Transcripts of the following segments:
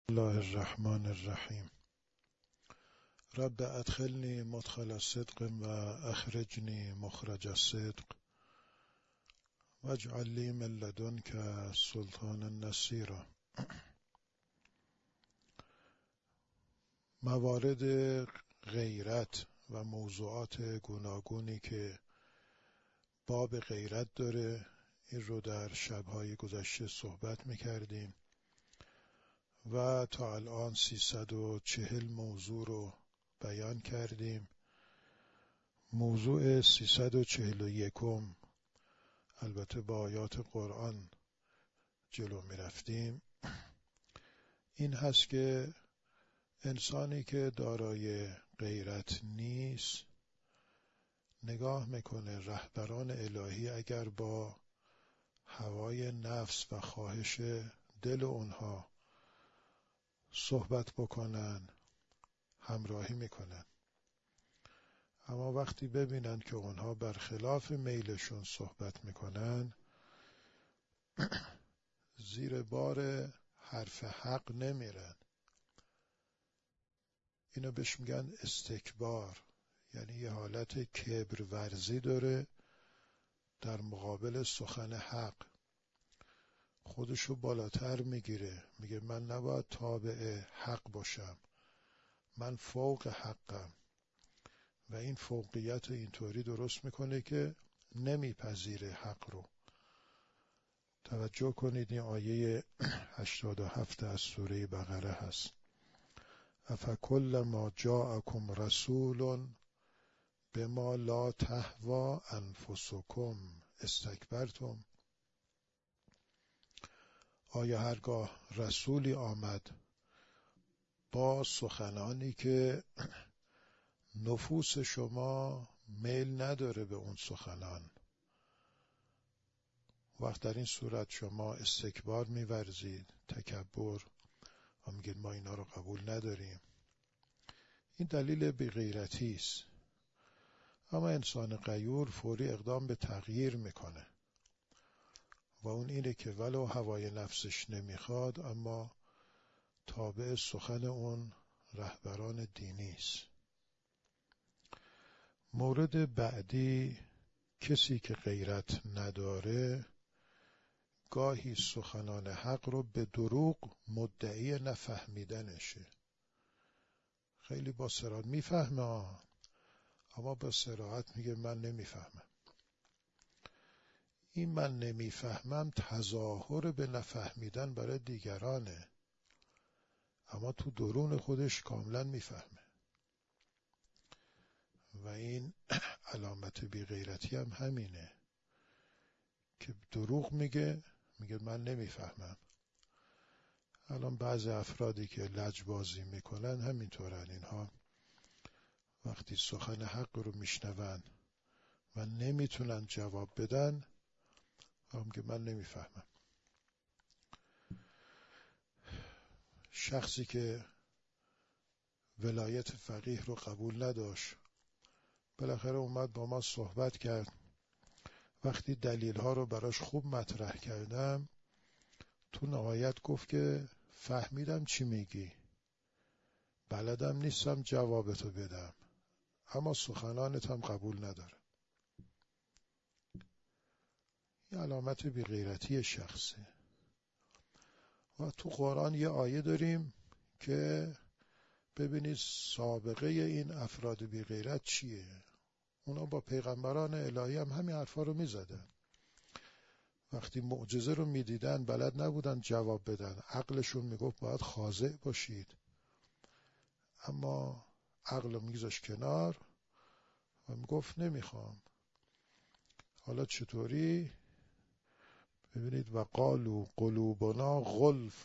الله الرحمن الرحیم. رب ادخلنی مدخل صدق و اخرجنی مخرج الصدق واجعل لی من لدنک سلطانا نصیرا. موارد غیرت و موضوعات گوناگونی که باب غیرت داره، این رو در شب‌های گذشته صحبت می‌کردیم و تا الان 340 موضوع رو بیان کردیم. موضوع 341 البته با آیات قرآن جلو می رفتیم، این هست که انسانی که دارای غیرت نیست نگاه میکنه رهبران الهی اگر با هوای نفس و خواهش دل اونها صحبت بکنن همراهی میکنن، اما وقتی ببینن که اونها برخلاف میلشون صحبت میکنن زیر بار حرف حق نمیرن. اینو بهش میگن استکبار، یعنی یه حالت کبر ورزی داره در مقابل سخن حق، خودشو بالاتر میگیره، میگه من نباید تابع حق باشم، من فوق حقم، و این فوقیت اینطوری درست میکنه که نمیپذیره حق رو. توجه کنید این آیه 87 از سوره بقره هست. افکلما جاءکم رسول بما لا تهوی انفسکم استکبرتم. آیا هرگاه رسولی آمد با سخنانی که نفوس شما میل نداره به اون سخنان، وقت در این صورت شما استکبار می‌ورزید، تکبر، و میگید ما اینا رو قبول نداریم، این دلیل بی‌غیرتی است. اما انسان غیور فوری اقدام به تغییر میکنه و اون اینه که ولو هوای نفسش نمیخواد اما تابع سخن اون رهبران دینی است. مورد بعدی، کسی که غیرت نداره گاهی سخنان حق رو به دروغ مدعی نفهمیدنشه. خیلی با صراحت میفهمه اما با صراحت میگه من نمیفهمم. این من نمیفهمم تظاهر به نفهمیدن برای دیگرانه، اما تو درون خودش کاملا میفهمه و این علامت بی‌غیرتی هم همینه که دروغ میگه من نمیفهمم. الان بعض افرادی که لجبازی میکنن همینطورن، اینها وقتی سخن حق رو میشنون و نمیتونن جواب بدن هم که من نمیفهمم. شخصی که ولایت فقیه رو قبول نداشت بالاخره اومد با ما صحبت کرد. وقتی دلیل‌ها رو براش خوب مطرح کردم تو نهایت گفت که فهمیدم چی میگی، بلدم نیستم جوابتو بدم، اما سخنانت هم قبول ندارم. این علامت بی‌غیرتی شخصه. و تو قرآن یه آیه داریم که ببینید سابقه این افراد بی‌غیرت چیه. اونا با پیغمبران الهی هم همین حرفا رو میزدن. وقتی معجزه رو میدیدن بلد نبودن جواب بدن، عقلشون میگفت باید خاضع باشید، اما عقل رو میگذاشت کنار و میگفت نمیخوام. حالا چطوری؟ ببینید و قالوا قلوبنا غلف،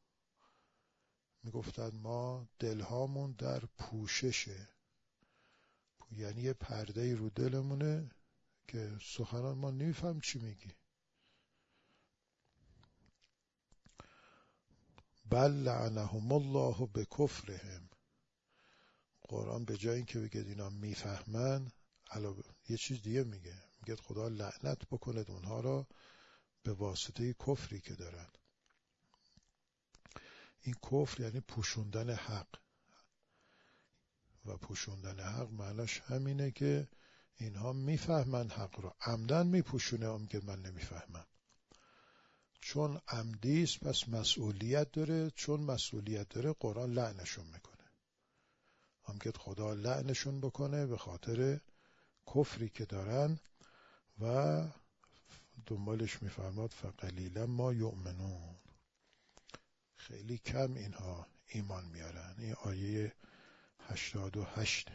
میگفتن ما دلهامون در پوششه، یعنی یه پرده رو دلمونه که سخنان ما نمیفهم چی میگی. بل لعنهم الله بکفرهم. قرآن به جای اینکه بگه اینا میفهمن علاوه یه چیز دیگه میگه خدا لعنت بکند اونها را به واسطه کفری که دارن. این کفر یعنی پوشوندن حق، و پوشوندن حق معناش همینه که اینها میفهمن حق رو، عمدن میپوشونه، هم که من نمیفهمم. چون عمدی است پس مسئولیت داره، چون مسئولیت داره قرآن لعنشون میکنه، هم که خدا لعنشون بکنه به خاطر کفری که دارن، و دنبالش میفرماد فقلیلا ما یؤمنون، خیلی کم اینها ایمان میارن. این آیه 88.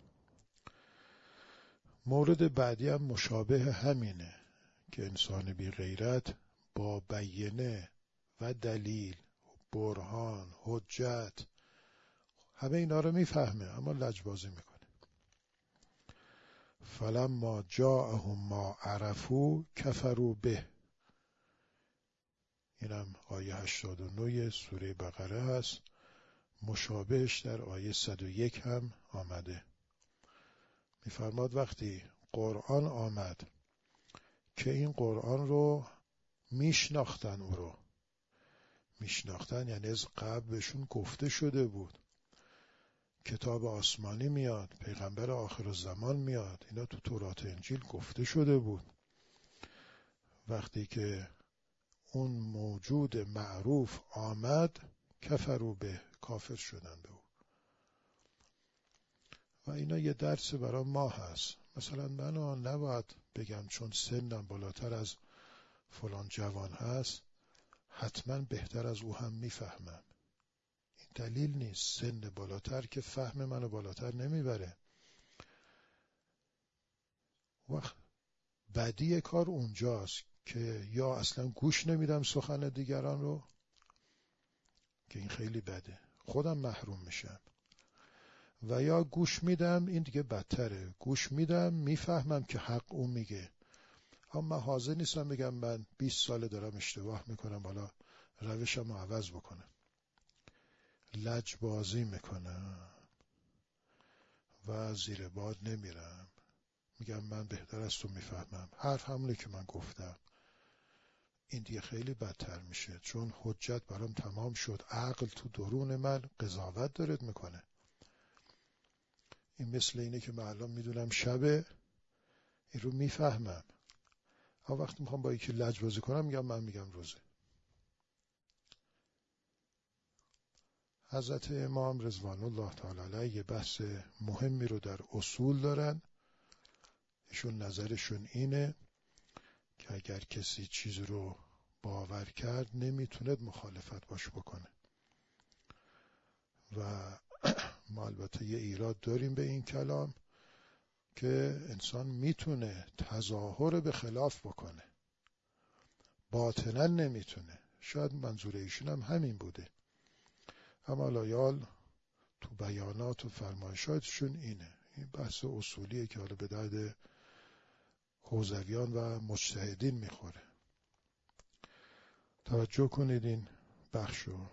مورد بعدی هم مشابه همینه که انسان بی غیرت با بیانه و دلیل، برهان، حجت، همه اینا رو میفهمه اما لجبازی میکنه. فلما جاءهم ما عرفوا کفروا به. اینم آیه 89 سوره بقره هست، مشابهش در آیه 101 هم آمده. میفرماد وقتی قرآن آمد که این قرآن رو میشناختن، او رو میشناختن یعنی از قبل بهشون گفته شده بود کتاب آسمانی میاد، پیغمبر آخر الزمان میاد، اینا تو تورات و انجیل گفته شده بود. وقتی که اون موجود معروف آمد کفروا به، کافر شدن به او. و اینا یه درس برای ما هست. مثلا من نباید بگم چون سنم بالاتر از فلان جوان هست حتما بهتر از او هم میفهمم. این دلیل نیست. سن بالاتر که فهم منو بالاتر نمیبره. وقت بدی کار اونجاست که یا اصلا گوش نمیدم سخن دیگران رو، که این خیلی بده، خودم محروم میشم، و یا گوش میدم، این دیگه بدتره، گوش میدم میفهمم که حق اون میگه، اما من حاضر نیستم بگم من 20 ساله دارم اشتباه میکنم حالا روشم رو عوض بکنم. لجبازی میکنم و زیر باد نمیرم، میگم من بهتر از تو میفهمم، حرف همونه که من گفتم. این دیگه خیلی بدتر میشه، چون حجت برام تمام شد، عقل تو درون من قضاوت دارد میکنه. این مثل اینه که من الان میدونم شبه، این رو میفهمم، اما وقتی میخوام با یکی لجبازی کنم میگم من میگم روزه. حضرت امام رضوان الله تعالی علیه بحث مهمی رو در اصول دارن. ایشون نظرشون اینه که اگر کسی چیز رو باور کرد نمیتونه مخالفت باش بکنه. و ما البته یه ایراد داریم به این کلام که انسان میتونه تظاهر به خلاف بکنه، باطنا نمیتونه. شاید منظور ایشون هم همین بوده، اما لایال تو بیانات و فرمایشاتشون اینه. این بحث اصولیه که حالا به درد حوزویان و مجتهدین میخوره. توجه کنید این بخشو.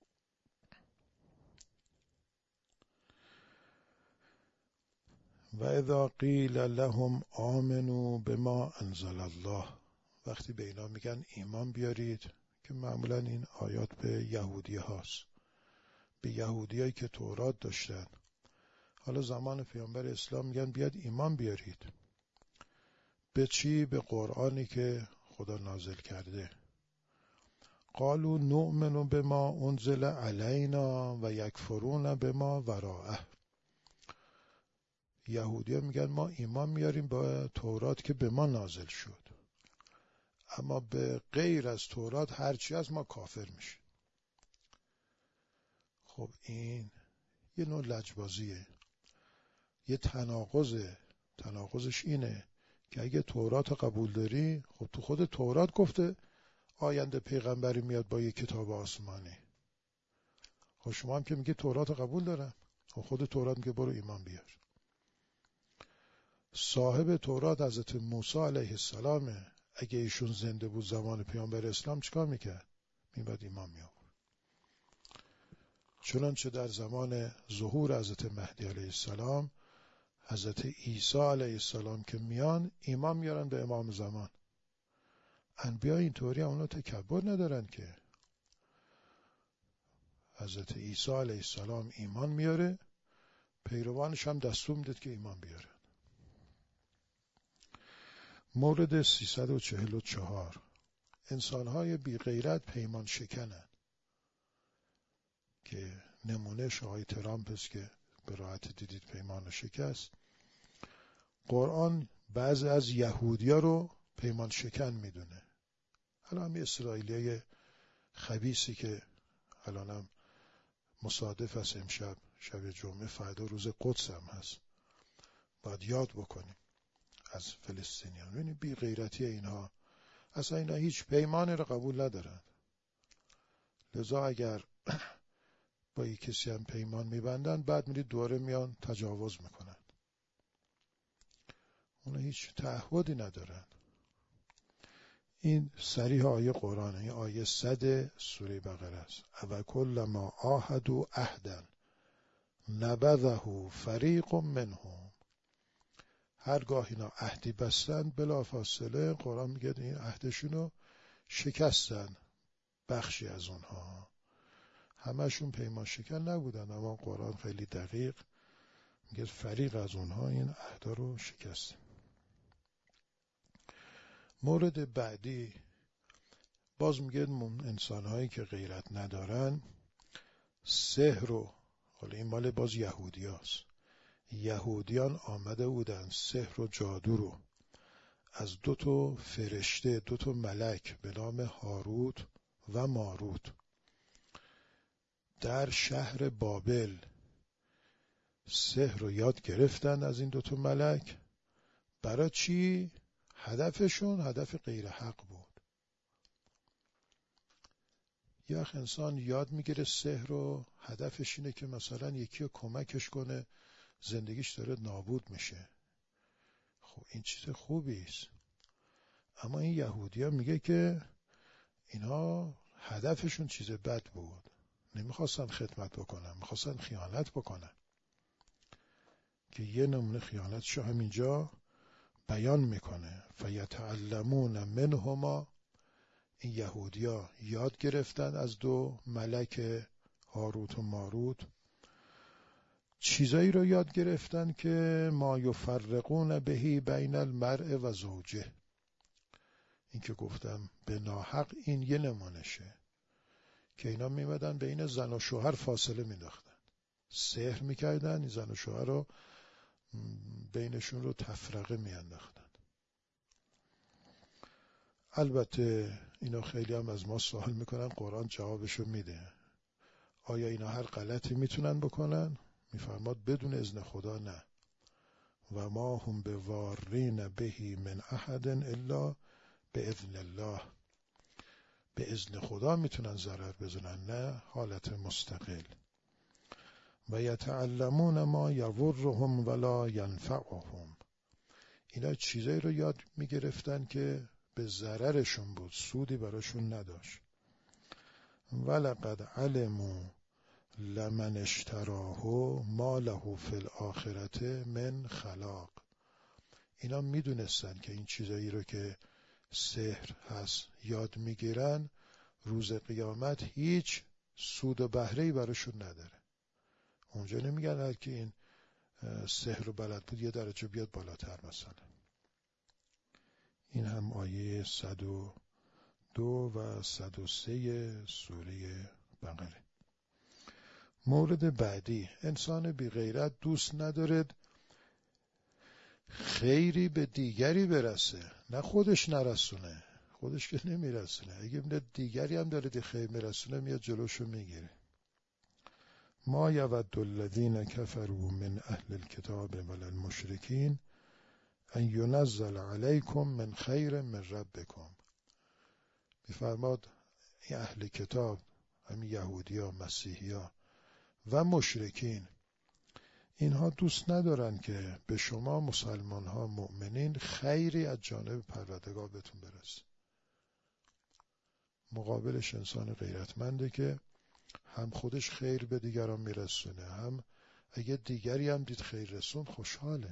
و اذا قیل لهم آمنوا بما انزل الله، وقتی به اینا میگن ایمان بیارید، که معمولا این آیات به یهودی هاست، به یهودی هایی که تورات داشتن، حالا زمان پیامبر اسلام میگن بیاد ایمان بیارید. به چی؟ به قرآنی که خدا نازل کرده. قالوا نؤمن بما انزل علینا و یکفرون بما وراءه. یهودی ها میگن ما ایمان میاریم با تورات که به ما نازل شد، اما به غیر از تورات هرچی از ما کافر میشه. خب این یه نوع لجبازیه، یه تناقضه. تناقضش اینه که اگه تورات قبول داری، خب تو خود تورات گفته آینده پیغمبری میاد با یه کتاب آسمانی. خب شما هم که میگه تورات قبول دارم، خب خود تورات میگه برو ایمان بیار. صاحب تورات حضرت موسی علیه السلامه. اگه ایشون زنده بود زمان پیامبر اسلام چیکار میکرد؟ میباید ایمان میآورد. چنانچه در زمان ظهور حضرت مهدی علیه السلام، حضرت عیسی علیه السلام که میان ایمان میارن به امام زمان. انبیا اینطوری اونا تکبر ندارن که. حضرت عیسی علیه السلام ایمان میاره، پیروانش هم دستور میداد که ایمان بیاره. مورد 344 انسانهای بی غیرت پیمان شکنن، که نمونهش آقای ترامپ است که به راحت دیدید پیمان شکست. قرآن بعضی از یهودیا رو پیمان شکن میدونه. حالا هم اسرائیلیای خبیثی که الانم مصادف است امشب شب جمعه فردا روز قدس هم هست، باید یاد بکنیم از فلسطینیان. ببینید بی غیرتی اینها، اصلا اینا هیچ پیمانی رو قبول ندارن. لذا اگر با یک کسی هم پیمان میبندن، بعد میرید دوره میان تجاوز میکنن. اونا هیچ تعهدی ندارن. این صریح آیه قرآنه، این آیه 100 سوره بقره است. و کلما عاهدوا عهدا نبذه فریق منهم. هرگاه اینا عهدی بستن، بلافاصله قرآن میگه این عهدشونو شکستن بخشی از اونها. همشون پیمان شکن نبودن، اما قرآن خیلی دقیق میگه فریق از اونها این عهدا رو شکست. مورد بعدی باز میگه انسانهایی که غیرت ندارن سحر رو، حالا این مال باز یهودی هست. یهودیان آمده بودن سحر و جادو رو از دو تا فرشته، دو تا ملک به نام هاروت و ماروت در شهر بابل سحر رو یاد گرفتن از این دو تا ملک. برای چی؟ هدفشون هدف غیر حق بود. یک انسان یاد میگیره سحر رو، هدفش اینه که مثلا یکی رو کمکش کنه، زندگیش داره نابود میشه. خب این چیز خوبی است. اما این یهودی‌ها میگه که اینا هدفشون چیز بد بود، نمیخواستن خدمت بکنن، میخواستن خیانت بکنن، که یه نمونه خیانتشو همینجا بیان میکنه. فیتعلمون منهما، این یهودی‌ها یاد گرفتن از دو ملک هاروت و ماروت چیزایی رو یاد گرفتن که ما یفرقون بهی بین المرء و زوجه. این که گفتم به ناحق، این یه نمونشه که اینا میمدن بین زن و شوهر فاصله مینداختن، سحر میکردن، این زن و شوهر رو بینشون رو تفرقه میانداختن. البته اینا خیلی هم از ما سوال میکنن، قرآن جوابشو میده. آیا اینا هر غلطی میتونن بکنن؟ میفرماد بدون اذن خدا نه. و ما هم بوارین بهی من احد الا باذن الله. به اذن خدا میتونن ضرر بزنن، نه حالت مستقل. و یتعلمون ما یضرهم ولا ینفعهم. اینا چیزایی رو یاد میگرفتن که به ضررشون بود، سودی براشون نداشت. ولقد علموا لمن اشتراه ما له فی الاخرة من خلاق. اینا میدونستن که این چیزایی رو که سحر هست یاد میگیرن، روز قیامت هیچ سود و بهره‌ای براشون نداره. اونجا نمیگن هر کی این سحر رو بلد بود یه درجه بیاد بالاتر مثلا. این هم آیه 102 و 103 سوره بقره. مورد بعدی، انسان بی غیرت دوست ندارد خیری به دیگری برسه، نه خودش نرسونه. خودش که نمیرسونه، اگه میده دیگری هم داره خیر میرسونه، میاد جلوشو میگیره. ما یود الذین کفروا من اهل الکتاب ولا المشرکین ان ینزل علیکم من خیر من ربکم. میفرماد این اهل کتاب، همین یهودی ها، مسیحی ها و مشرکین، اینها دوست ندارن که به شما مسلمان ها مؤمنین خیری از جانب پروردگار بهتون برسه. مقابلش انسان غیرتمنده که هم خودش خیر به دیگران میرسونه، هم اگه دیگری هم دید خیر رسون خوشحاله.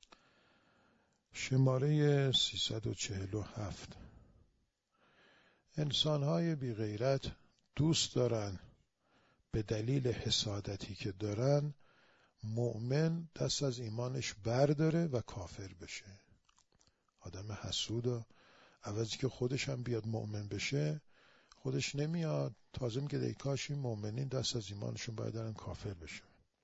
شماره 347. انسان‌های بی غیرت دوست دارن به دلیل حسادتی که دارن مؤمن دست از ایمانش برداره و کافر بشه. آدم حسود عوضی که خودش هم بیاد مؤمن بشه خودش نمیاد، تازه میگه ای کاش این مؤمنین دست از ایمانشون بردارن کافر بشه.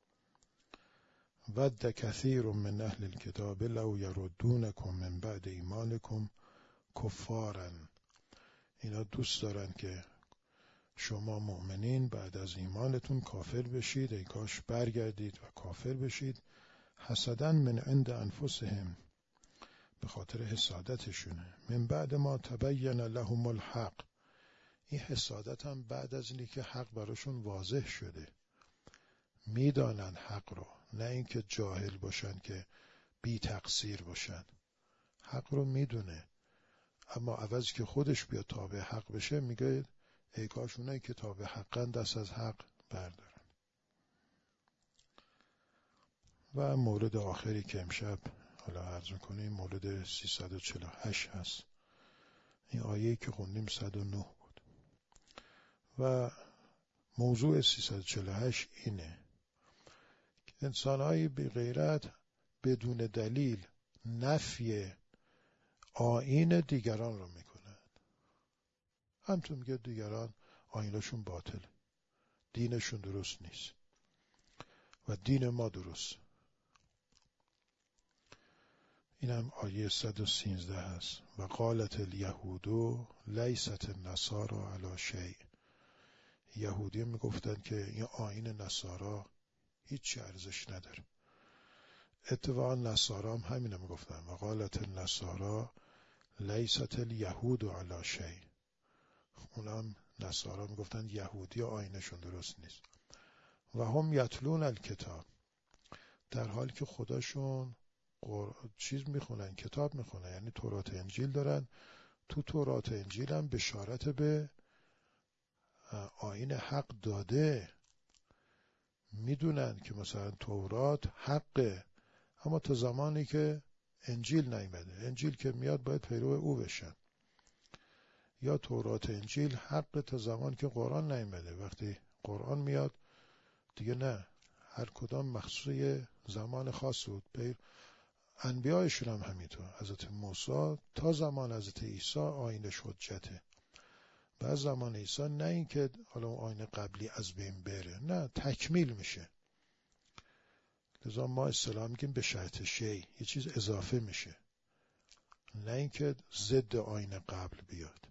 ود کثیر من اهل الکتاب لو یردونکم من بعد ایمانکم کفارا. اینا دوست دارن که شما مؤمنین بعد از ایمانتون کافر بشید، ای کاش برگردید و کافر بشید. حسدا من عند انفسهم، به خاطر حسادتشونه. من بعد ما تبین لهم الحق، این حسادت هم بعد از اینی که حق براشون واضح شده، میدانن حق رو، نه اینکه جاهل باشن که بی تقصیر باشن. حق رو میدونه، اما عوض که خودش بیاد تابع حق بشه میگه ای کاش اونایی که تابع حقن دست از حق بردارن. و مورد آخری که امشب حالا عرض میکنیم مورد 348 هست. این آیه‌ای که خوندیم 109 بود و موضوع 348 اینه که انسان‌های بی غیرت بدون دلیل نفی آیین دیگران رو میکنن. همطور میگه دیگران آیینشون باطله، دینشون درست نیست و دین ما درست. اینم آیه 113 هست. و قالت الیهود لیست النصارى علی شیء. یهودی میگفتن که این آیین نصارا هیچ ارزش نداره. اتفاقا نصارا هم همینو میگفتن. و قالت النصارى لیست الیهود علی شیء. اونم نصارا میگفتن یهودی آیینشون درست نیست. و هم یتلون الکتاب، در حالی که خداشون چیز میخونن، کتاب میخونن، یعنی تورات انجیل دارن. تو تورات انجیل هم بشارت به آیین حق داده، میدونن که مثلا تورات حقه، اما تا زمانی که انجیل نیامده، انجیل که میاد باید پیرو او بشن. یا تورات انجیل حق تا زمانی که قرآن نیامده، وقتی قرآن میاد دیگه نه، هر کدام مخصوص زمان خاص بود. انبیایشون هم همینطور. حضرت موسی تا زمان حضرت عیسی آیینش حجته. بعد زمان عیسی نه این که حالا اون آیین قبلی از بین بره، نه، تکمیل میشه. لذا ما اصطلاحاً میگیم به شرط شیء، یه چیز اضافه میشه، نه این که ضد آیین قبل بیاد.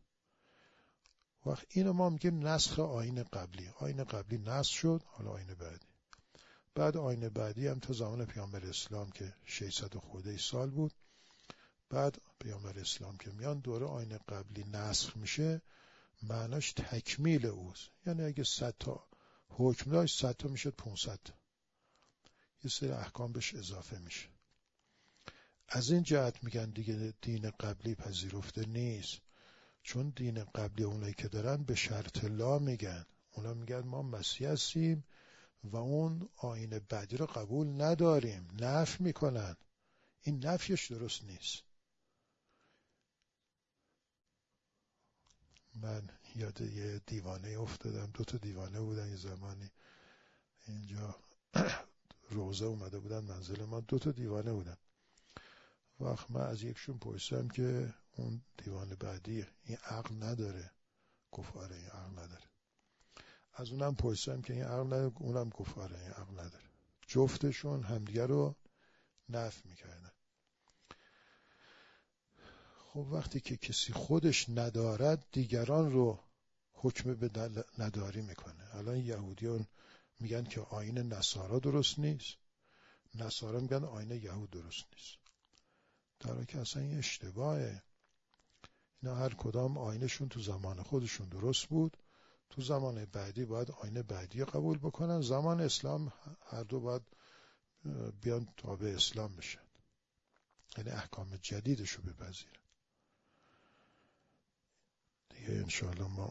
وقت اینو ما میگیم نسخ آیین قبلی. آیین قبلی نسخ شد، حالا آیین بعدی. بعد آیین بعدی هم تا زمان پیامبر اسلام که 600 خورده سال بود. بعد پیامبر اسلام که میان دوره آیین قبلی نسخ میشه، معناش تکمیل اوست. یعنی اگه 100 تا حکم داشت 100 تا میشد 500 تا. یه سری احکام بهش اضافه میشه. از این جهت میگن دیگه دین قبلی پذیرفته نیست، چون دین قبلی اونایی که دارن به شرط لا میگن. اونا میگن ما مسیح هستیم و اون آیین بعدی رو قبول نداریم، نفی میکنن. این نفیش درست نیست. من یاد یه دیوانه افتادم. 2 دیوانه بودن یه زمانی اینجا روزه اومده بودن منزل ما. 2 دیوانه بودن. وقت من از یکشون پرسیدم که اون دیوانه بعدی این عقل نداره؟ گفت آره این عقل نداره. از اونم پرسیدم که این عقل نداره؟ اونم گفت آره این عقل نداره. جفتشون همدیگه رو نفی میکردن. خب وقتی که کسی خودش ندارد دیگران رو حکم به نداری میکنه. الان یهودیان میگن که آیین نصارا درست نیست، نصارا میگن آیین یهود درست نیست، در حالی که اصلا این اشتباهه. اینا هر کدام آیینشون تو زمان خودشون درست بود، تو زمان بعدی باید آیین بعدی قبول بکنن. زمان اسلام هر دو باید بیان تابع اسلام بشن، یعنی احکام جدیدشو بپذیرن. دیگه انشاءالله ما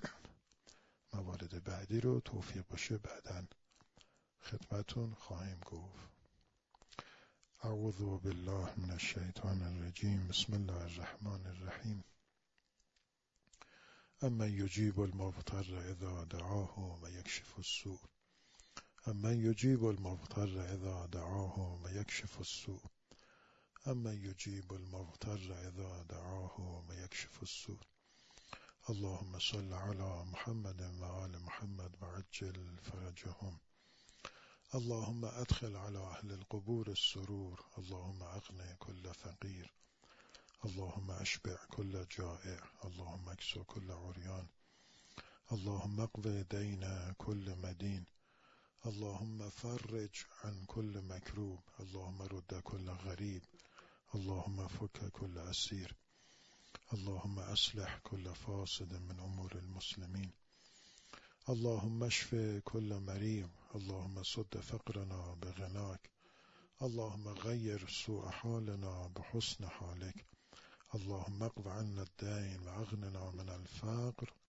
موارد بعدی رو توفیق باشه بعداً خدمتون خواهیم گفت. اعوذ بالله من الشیطان الرجیم. بسم الله الرحمن الرحیم. امن یجیب المضطر اذا دعاه و یکشف السوء امن یجیب المضطر اذا دعاه و یکشف السوء امن یجیب المضطر اذا دعاه و یکشف السوء اللهم صل على محمد و آل محمد و عجل فرجهم اللهم ادخل على اهل القبور السرور اللهم اغن كل فقير اللهم اشبع كل جائع اللهم اكسو كل عريان اللهم اقض دين كل مدين اللهم فرج عن كل مكروب اللهم رد كل غريب اللهم فك كل أسير اللهم أصلح كل فاسد من أمور المسلمين اللهم اشف كل مريض اللهم سد فقرنا بغناك اللهم غير سوء حالنا بحسن حالك اللهم اقض عنا الدين واغننا من الفقر